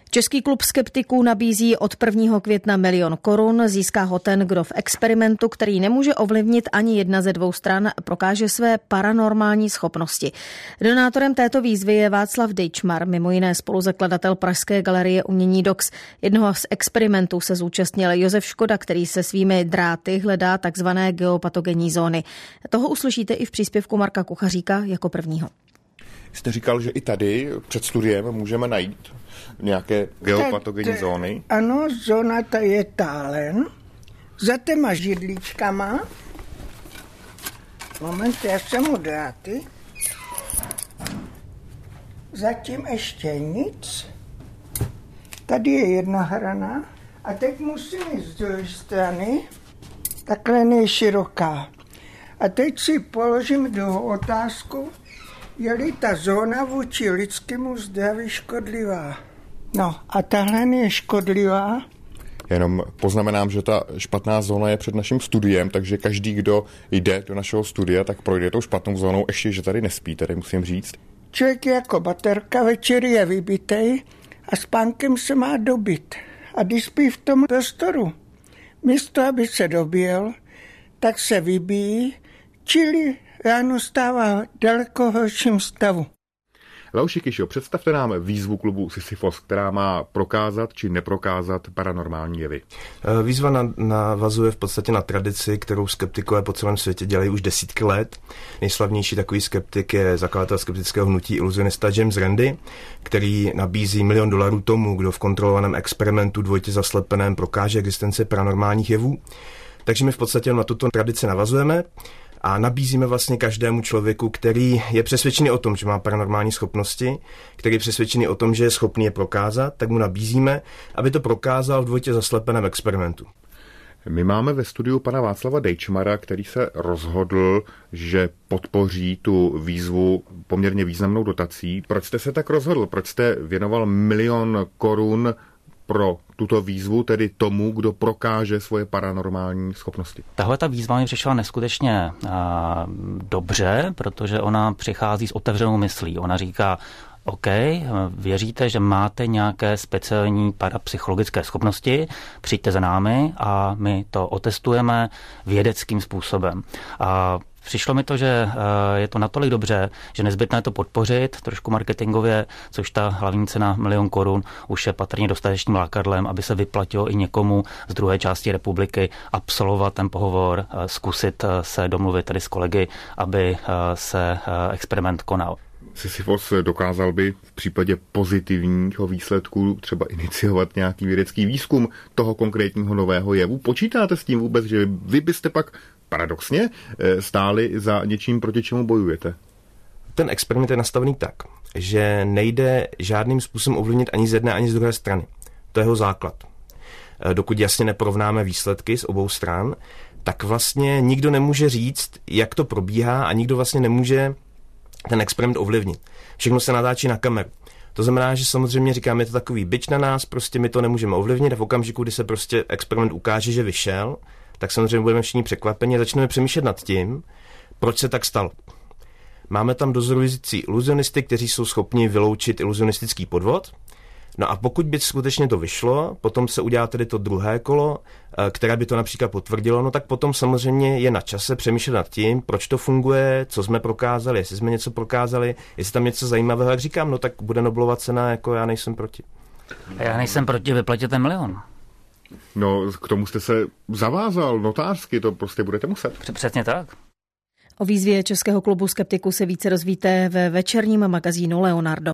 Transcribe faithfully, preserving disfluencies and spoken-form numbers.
Český klub skeptiků nabízí od prvního května milion korun. Získá ho ten, kdo v experimentu, který nemůže ovlivnit ani jedna ze dvou stran, prokáže své paranormální schopnosti. Donátorem této výzvy je Václav Dejčmar, mimo jiné spoluzakladatel Pražské galerie umění Dox. Jednoho z experimentů se zúčastnil Josef Škoda, který se svými dráty hledá takzvané geopatogenní zóny. Toho uslyšíte i v příspěvku Marka Kuchaříka jako prvního. Jste říkal, že i tady před studiem můžeme najít nějaké geopatogenní te, te, zóny? Ano, zóna ta je tálen. Za těma židličkama. Moment, já jsem mu dráty. Zatím ještě nic. Tady je jedna hrana. A teď musím jít z druhé strany. Takhle nejširoká. A teď si položím druhou otázku. Je-li ta zóna vůči lidskému zdraví škodlivá? No a tahle je škodlivá. Jenom poznamenám, že ta špatná zóna je před naším studiem, takže každý, kdo jde do našeho studia, tak projde tou špatnou zónou, ještě, že tady nespí, tady musím říct. Člověk je jako baterka, večer je vybitej a spánkem se má dobit. A když spí v tom prostoru, místo aby se doběl, tak se vybíjí, čili ráno stává daleko horším stavu. Leoši Kišo, představte nám výzvu klubu Sisyfos, která má prokázat či neprokázat paranormální jevy. Výzva navazuje v podstatě na tradici, kterou skeptikové po celém světě dělají už desítky let. Nejslavnější takový skeptik je zakladatel skeptického hnutí iluzionista James Randi, který nabízí milion dolarů tomu, kdo v kontrolovaném experimentu dvojitě zaslepeném prokáže existenci paranormálních jevů. Takže my v podstatě na tuto tradici navazujeme a nabízíme vlastně každému člověku, který je přesvědčený o tom, že má paranormální schopnosti, který je přesvědčený o tom, že je schopný je prokázat, tak mu nabízíme, aby to prokázal v dvojitě zaslepeném experimentu. My máme ve studiu pana Václava Dejčmara, který se rozhodl, že podpoří tu výzvu poměrně významnou dotací. Proč jste se tak rozhodl? Proč jste věnoval milion korun pro tuto výzvu, tedy tomu, kdo prokáže svoje paranormální schopnosti? Tahle ta výzva mi přišla neskutečně uh, dobře, protože ona přichází s otevřenou myslí. Ona říká, OK, věříte, že máte nějaké speciální parapsychologické schopnosti, přijďte za námi a my to otestujeme vědeckým způsobem. A přišlo mi to, že je to natolik dobře, že nezbytné to podpořit trošku marketingově, což ta hlavní cena milion korun už je patrně dostatečným lákadlem, aby se vyplatilo i někomu z druhé části republiky absolvovat ten pohovor, zkusit se domluvit tedy s kolegy, aby se experiment konal. Sisyfos dokázal by v případě pozitivního výsledku třeba iniciovat nějaký vědecký výzkum toho konkrétního nového jevu. Počítáte s tím vůbec, že vy byste pak paradoxně stáli za něčím, proti čemu bojujete? Ten experiment je nastavený tak, že nejde žádným způsobem ovlivnit ani z jedné, ani z druhé strany. To je jeho základ. Dokud jasně neporovnáme výsledky z obou stran, tak vlastně nikdo nemůže říct, jak to probíhá a nikdo vlastně nemůže ten experiment ovlivnit. Všechno se natáčí na kameru. To znamená, že samozřejmě říkáme, je to takový bič na nás, prostě my to nemůžeme ovlivnit a v okamžiku, kdy se prostě experiment ukáže, že vyšel, tak samozřejmě budeme všichni překvapeni a začneme přemýšlet nad tím, proč se tak stalo. Máme tam dozorující iluzionisty, kteří jsou schopni vyloučit iluzionistický podvod. No a pokud by skutečně to vyšlo, potom se udělá tedy to druhé kolo, které by to například potvrdilo, no tak potom samozřejmě je na čase přemýšlet nad tím, proč to funguje, co jsme prokázali, jestli jsme něco prokázali, jestli tam něco zajímavého, jak říkám, no tak bude Nobelova cena, jako já nejsem proti. A já nejsem proti, vyplatit ten milion. No, k tomu jste se zavázal notářsky, to prostě budete muset. Přesně tak. O výzvě Českého klubu skeptiků se více dozvíte ve večerním magazínu Leonardo.